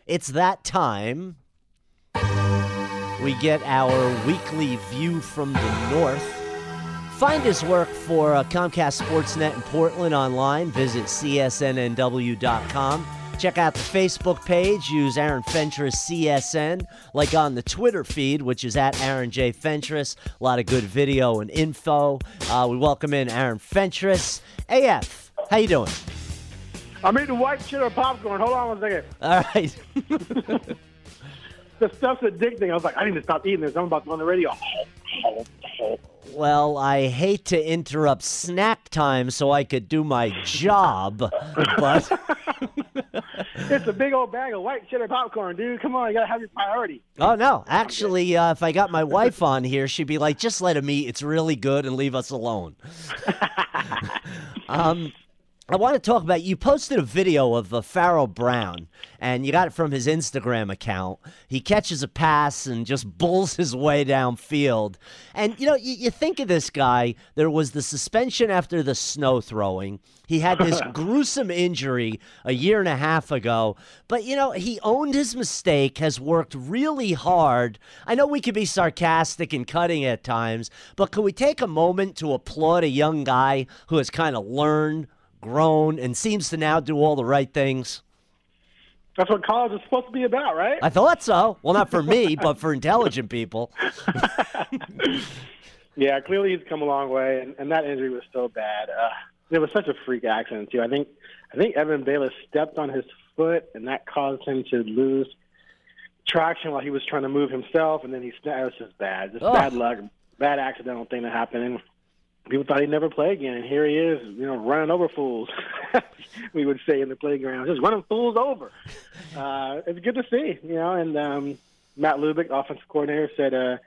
It's that time. We get our weekly view from the north. Find his work for Comcast Sportsnet in Portland online. Visit csnnw.com. Check out the Facebook page. Use Aaron Fentress CSN, like on the Twitter feed, which is at Aaron J. Fentress. A lot of good video and info. We welcome in Aaron Fentress. AF, how you doing? I'm eating white cheddar popcorn. Hold on one second. All right. The stuff's addicting. I was like, I need to stop eating this. I'm about to go on the radio. Well, I hate to interrupt snack time so I could do my job, but... It's a big old bag of white cheddar popcorn, dude. Come on, you got to have your priority. Oh, no. Actually, if I got my wife on here, she'd be like, just let him eat. It's really good and leave us alone. I want to talk about, you posted a video of Pharaoh Brown, and you got it from his Instagram account. He catches a pass and just bulls his way downfield. And, you think of this guy, there was the suspension after the snow throwing. He had this gruesome injury a year and a half ago. But, he owned his mistake, has worked really hard. I know we can be sarcastic and cutting at times, but can we take a moment to applaud a young guy who has kind of learned, grown, and seems to now do all the right things? That's what college is supposed to be about, right? I thought so. Well, not for me, but for intelligent people. Yeah, clearly he's come a long way, and that injury was so bad. It was such a freak accident, too. I think Evan Bayless stepped on his foot, and that caused him to lose traction while he was trying to move himself, and then it was just bad. Just bad luck, bad accidental thing that happened. And people thought he'd never play again, and here he is, running over fools, we would say in the playground, just running fools over. It's good to see, and Matt Lubick, offensive coordinator, said,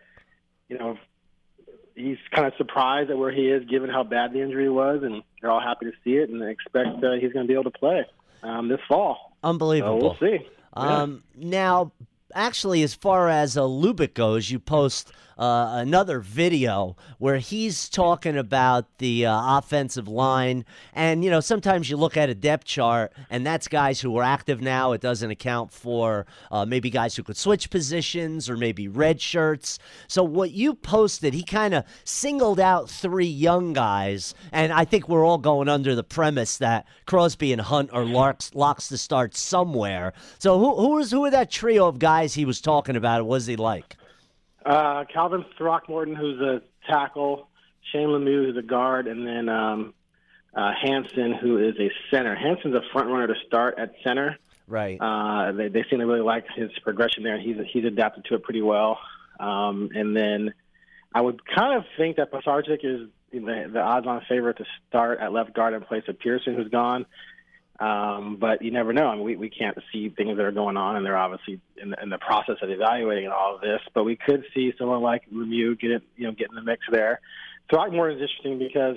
he's kind of surprised at where he is given how bad the injury was, and they're all happy to see it, and they expect he's going to be able to play this fall. Unbelievable. So we'll see. Now, actually, as far as Lubick goes, you post another video where he's talking about the offensive line. And, sometimes you look at a depth chart, and that's guys who are active now. It doesn't account for maybe guys who could switch positions or maybe red shirts. So what you posted, he kind of singled out 3 young guys. And I think we're all going under the premise that Crosby and Hunt are locks to start somewhere. So who are that trio of guys he was talking about? What was he like? Calvin Throckmorton, who's a tackle, Shane Lemieux, who's a guard, and then Hanson, who is a center. Hanson's a front runner to start at center. Right. They seem to really like his progression there, and he's adapted to it pretty well. And then I would kind of think that Pasarczyk is the odds-on favorite to start at left guard in place of Pearson, who's gone. But you never know. I mean, we can't see things that are going on, and they're obviously in the process of evaluating all of this. But we could see someone like Lemieux get in the mix there. Throckmorton is interesting because,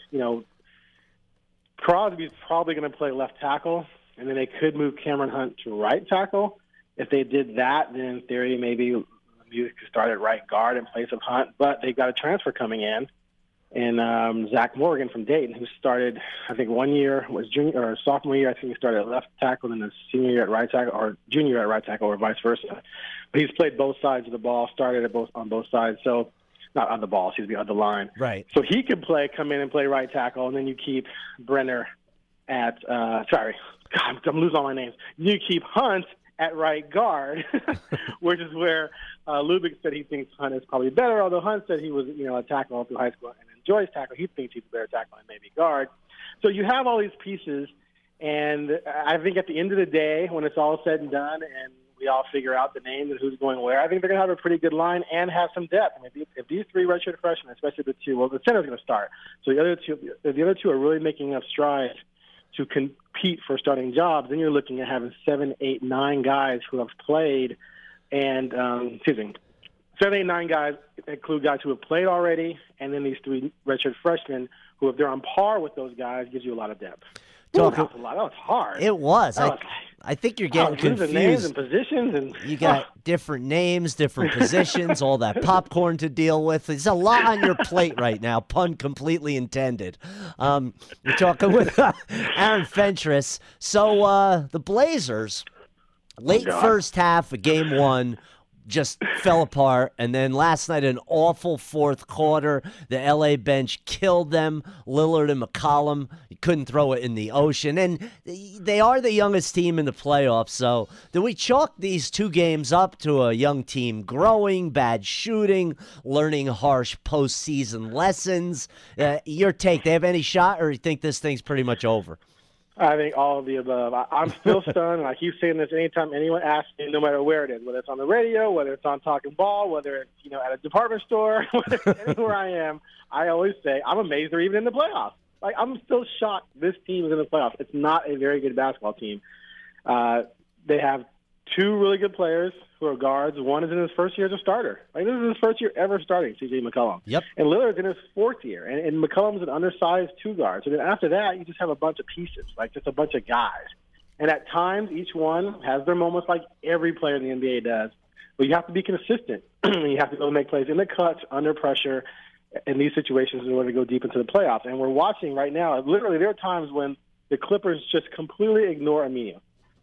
Crosby's probably going to play left tackle, and then they could move Cameron Hunt to right tackle. If they did that, then in theory maybe Lemieux could start at right guard in place of Hunt. But they've got a transfer coming in. And Zach Morgan from Dayton, who started, I think, 1 year, was junior or sophomore year. I think he started at left tackle, and then senior year at right tackle, or junior year at right tackle, or vice versa. But he's played both sides of the ball, started on both sides. So, not on the ball, excuse me, on the line. Right. So he could come in and play right tackle, and then you keep Brenner at, I'm losing all my names. You keep Hunt at right guard, which is where Lubick said he thinks Hunt is probably better, although Hunt said he was, a tackle all through high school and enjoys tackle. He thinks he's a better tackle and maybe guard. So you have all these pieces, and I think at the end of the day, when it's all said and done and we all figure out the names and who's going where, I think they're going to have a pretty good line and have some depth. I mean, if these 3 redshirt freshmen, especially the 2, the center's going to start. So the other two are really making enough strides to compete for starting jobs, then you're looking at having 7, 8, 9 guys who have played, and 7, 8, 9 guys include guys who have played already, and then these 3 redshirt freshmen who, if they're on par with those guys, gives you a lot of depth. That was hard. It was. I think you're getting confused. Names and positions, and you got different names, different positions, all that popcorn to deal with. There's a lot on your plate right now. Pun completely intended. We're talking with Aaron Fentress. So the Blazers Late first half of game one just fell apart, and then last night an awful fourth quarter. The LA bench killed them. Lillard and McCollum, you couldn't throw it in the ocean, and they are the youngest team in the playoffs. So do we chalk these two games up to a young team growing, bad shooting, learning harsh postseason lessons? Your take, they have any shot, or you think this thing's pretty much over? I think all of the above. I'm still stunned, and I keep saying this anytime anyone asks me, no matter where it is, whether it's on the radio, whether it's on Talking Ball, whether it's at a department store, whether it's anywhere I am, I always say I'm amazed they're even in the playoffs. Like, I'm still shocked this team is in the playoffs. It's not a very good basketball team. They have two really good players who are guards. One is in his first year as a starter. Like, this is his first year ever starting, C.J. McCollum. Yep. And Lillard's in his fourth year. And McCollum's an undersized two guard. So then after that, you just have a bunch of pieces, like just a bunch of guys. And at times, each one has their moments like every player in the NBA does. But you have to be consistent. You have to go make plays in the clutch, under pressure, in these situations in order to go deep into the playoffs. And we're watching right now, literally there are times when the Clippers just completely ignore Aminu.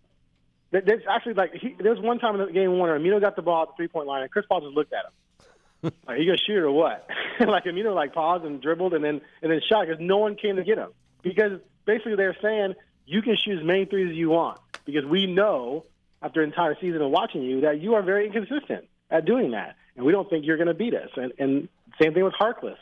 There's actually there's one time in the game one where Aminu got the ball at the 3-point line and Chris Paul just looked at him. Are you gonna shoot it or what? Aminu paused and dribbled and then shot because no one came to get him. Because basically they're saying you can shoot as many threes as you want because we know after an entire season of watching you that you are very inconsistent at doing that, and we don't think you're gonna beat us. And same thing with Harkless.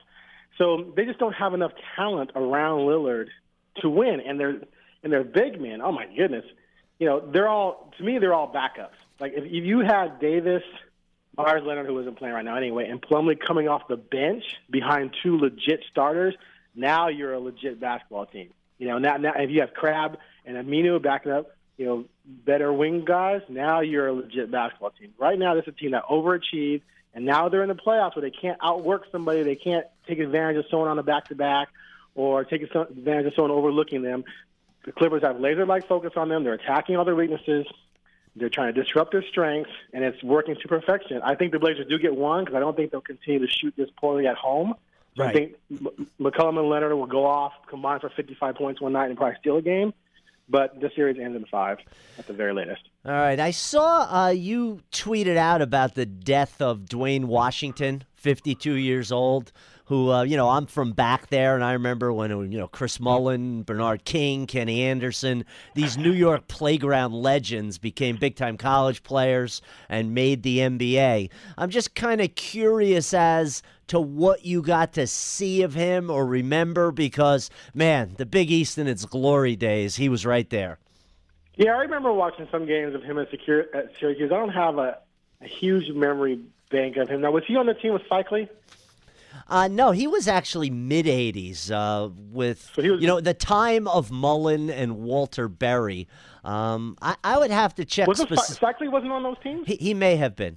So they just don't have enough talent around Lillard to win, and they're big men. Oh my goodness. They're all backups. Like, if you had Davis, Myers Leonard, who isn't playing right now anyway, and Plumlee coming off the bench behind two legit starters, now you're a legit basketball team. Now if you have Crabbe and Aminu backing up, better wing guys, now you're a legit basketball team. Right now, this is a team that overachieved, and now they're in the playoffs where they can't outwork somebody. They can't take advantage of someone on a back-to-back or take advantage of someone overlooking them. The Clippers have laser-like focus on them. They're attacking all their weaknesses. They're trying to disrupt their strengths, and it's working to perfection. I think the Blazers do get one because I don't think they'll continue to shoot this poorly at home. So right. I think McCollum and Leonard will go off, combine for 55 points one night and probably steal a game. But this series ends in 5 at the very latest. All right. I saw you tweeted out about the death of Dwayne Washington, 52 years old, who, I'm from back there, and I remember when, Chris Mullin, Bernard King, Kenny Anderson, these New York playground legends became big-time college players and made the NBA. I'm just kind of curious as to what you got to see of him or remember because, man, the Big East in its glory days, he was right there. Yeah, I remember watching some games of him at Syracuse. I don't have a huge memory bank of him. Now, was he on the team with Cycli? No, he was actually mid-'80s with, the time of Mullen and Walter Berry. I would have to check. Cycli wasn't on those teams? He may have been.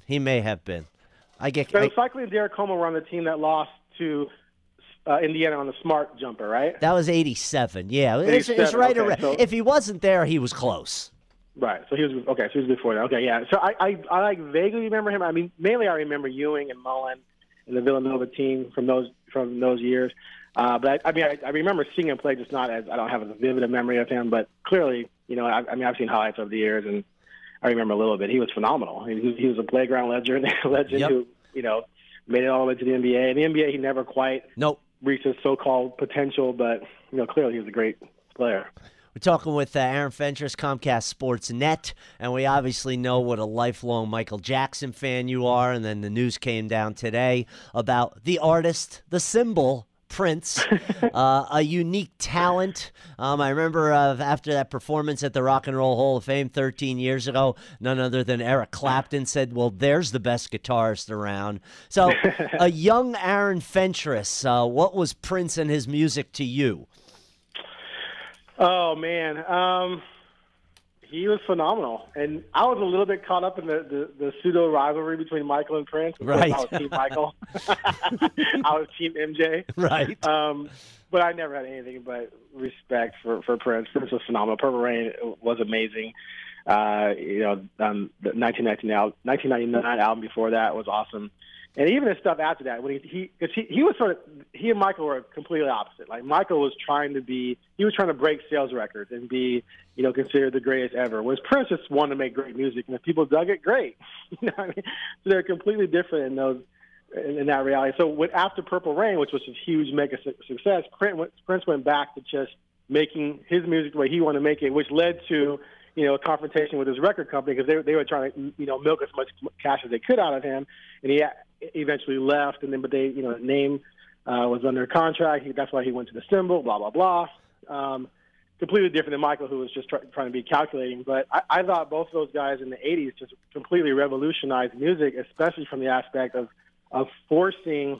Cycli and Derek Coleman were on the team that lost to Indiana on the smart jumper, right? That was 87. Yeah, it's right around. So, if he wasn't there, he was close. Right. So he was okay. So he was before that. Okay, yeah. So I vaguely remember him. I mean, mainly I remember Ewing and Mullen and the Villanova team from those years. But I remember seeing him play, just not as I don't have as vivid a memory of him. But clearly, I've seen highlights over the years, and I remember a little bit. He was phenomenal. He was a playground legend yep. who made it all the way to the NBA. In the NBA, he never quite reached his so-called potential, but clearly he was a great player. We're talking with Aaron Fentress, Comcast Sports Net, and we obviously know what a lifelong Michael Jackson fan you are, and then the news came down today about the artist, the symbol, Prince, a unique talent. I remember after that performance at the Rock and Roll Hall of Fame 13 years ago, none other than Eric Clapton said, well, there's the best guitarist around. So a young Aaron Fentress, what was Prince and his music to you? Oh, man. He was phenomenal. And I was a little bit caught up in the pseudo rivalry between Michael and Prince. Right. I was Team Michael. I was Team MJ. Right. But I never had anything but respect for Prince. Prince was phenomenal. Purple Rain was amazing. The 1999 album before that was awesome. And even his stuff after that, when he was sort of, he and Michael were completely opposite. Like Michael was trying to break sales records and be, considered the greatest ever. Whereas Prince just wanted to make great music, and if people dug it, great. You know what I mean? So they're completely different in that reality. So after Purple Rain, which was a huge mega success, Prince went back to just making his music the way he wanted to make it, which led to a confrontation with his record company because they were trying to milk as much cash as they could out of him, and he eventually left. And then, but they, his name was under contract. That's why he went to the Symbol. Blah blah blah. Completely different than Michael, who was just trying to be calculating. But I thought both of those guys in the '80s just completely revolutionized music, especially from the aspect of forcing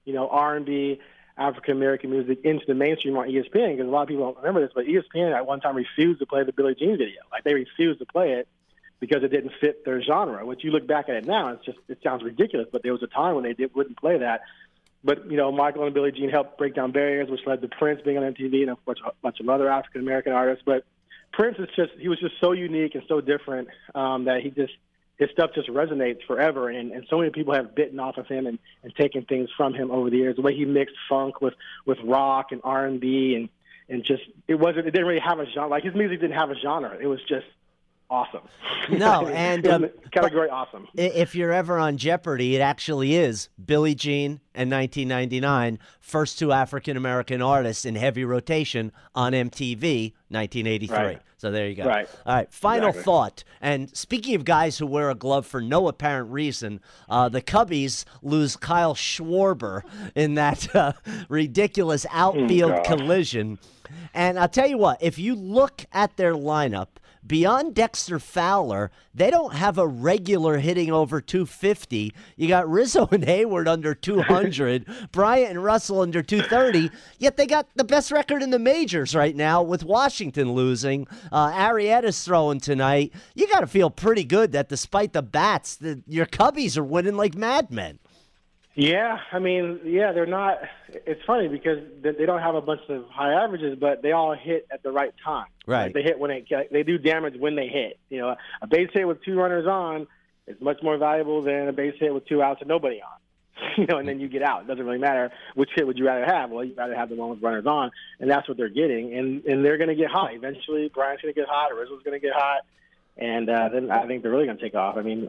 R&B, African American music into the mainstream on ESPN, because a lot of people don't remember this, but ESPN at one time refused to play the Billie Jean video. Like, they refused to play it because it didn't fit their genre. Which you look back at it now, it sounds ridiculous, but there was a time when they wouldn't play that. But Michael and Billie Jean helped break down barriers, which led to Prince being on MTV and of course a bunch of other African American artists. But Prince he was just so unique and so different that his stuff just resonates forever, and so many people have bitten off of him and taken things from him over the years. The way he mixed funk with rock and R&B and just it didn't really have a genre. Like, his music didn't have a genre. It was just awesome. No, and category awesome. If you're ever on Jeopardy, it actually is Billie Jean and 1999, first two African American artists in heavy rotation on MTV, 1983. Right. So there you go. Right. All right. Final Exactly. thought. And speaking of guys who wear a glove for no apparent reason, the Cubbies lose Kyle Schwarber in that ridiculous outfield collision. And I'll tell you what, if you look at their lineup, beyond Dexter Fowler, they don't have a regular hitting over 250. You got Rizzo and Hayward under 200, Bryant and Russell under 230, yet they got the best record in the majors right now with Washington losing. Arrieta's throwing tonight. You got to feel pretty good that despite the bats, your Cubbies are winning like madmen. Yeah, I mean, they're not. It's funny because they don't have a bunch of high averages, but they all hit at the right time. Right. Like, they hit they do damage when they hit. A base hit with two runners on is much more valuable than a base hit with two outs and nobody on. And then you get out. It doesn't really matter which hit would you rather have. Well, you'd rather have the one with runners on, and that's what they're getting. And they're going to get hot eventually. Bryant's going to get hot. Rizzo's going to get hot, and then I think they're really going to take off. I mean,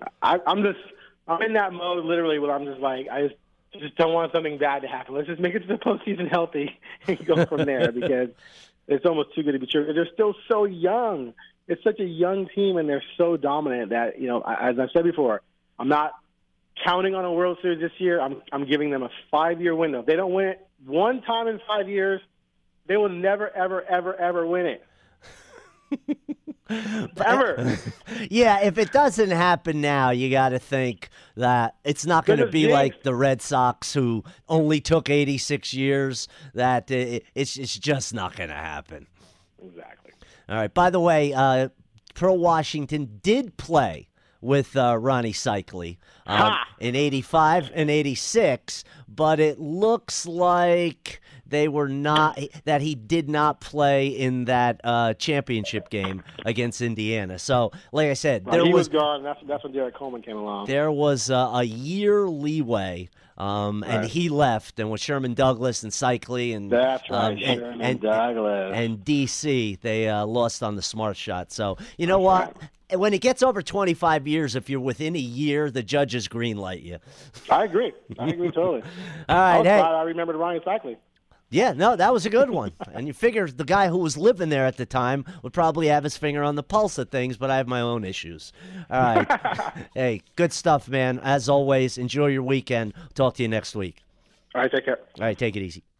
I'm in that mode literally where I'm just like, I just don't want something bad to happen. Let's just make it to the postseason healthy and go from there, because it's almost too good to be true. They're still so young. It's such a young team, and they're so dominant that, as I've said before, I'm not counting on a World Series this year. I'm giving them a 5-year window. If they don't win it one time in 5 years, they will never, ever, ever, ever win it. Ever. Yeah, if it doesn't happen now, you got to think that it's not going to be like the Red Sox, who only took 86 years, that it's just not going to happen. Exactly. All right. By the way, Pro Washington did play with Ronnie Cycli in 85 and 86, but it looks like they were not, that he did not play in that championship game against Indiana. So, like I said, he was gone. That's when Derek Coleman came along. There was a year leeway, and he left, and with Sherman Douglas and Cycli and that's right, Sherman Douglas and DC, they lost on the smart shot. So you know what? Right. When it gets over 25 years, if you're within a year, the judges greenlight you. I agree totally. All right, I remembered Ryan Cycli. Yeah, no, that was a good one. And you figure the guy who was living there at the time would probably have his finger on the pulse of things, but I have my own issues. All right. Hey, good stuff, man. As always, enjoy your weekend. Talk to you next week. All right, take care. All right, take it easy.